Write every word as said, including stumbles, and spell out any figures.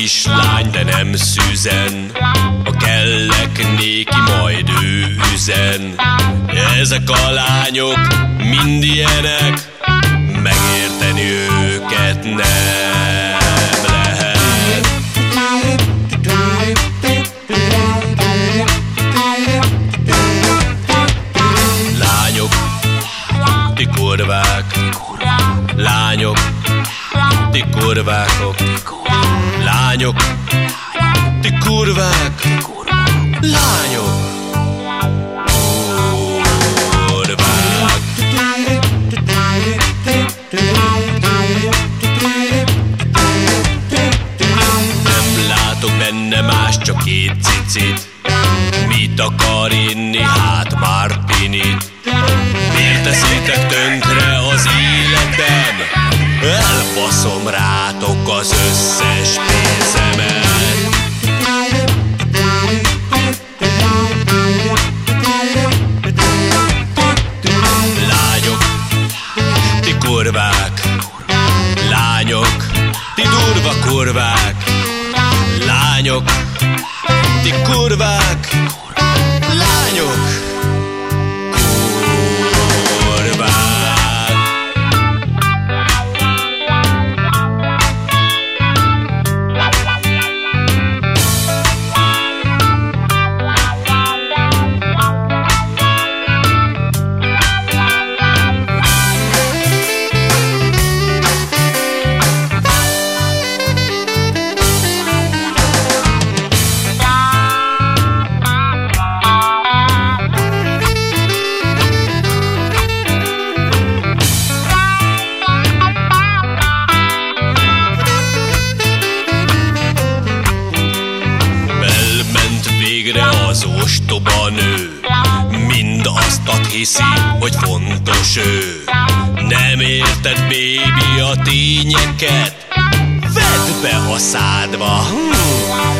kislány, de nem szüzen. Ha kellek néki, majd ő üzen. Ezek a lányok mind ilyenek, megérteni őket nem lehet. Lányok, ti kurvák, lányok, ti kurvákok, lányok, ti kurvák, lányok, kurvák. Nem látok benne más, csak két cicit. Mit akar inni? Hát martinit. Miért teszitek tönkre az életem? Elbaszom rátok az összes pénzemet. Lányok, ti kurvák, lányok, ti durva kurvák, lányok, ti kurvák, lányok, kurvák. Végre az ostoba nő mind azt hiszi, hogy fontos ő. Nem érted, baby, a tényeket? Vedd be a szádba, hm.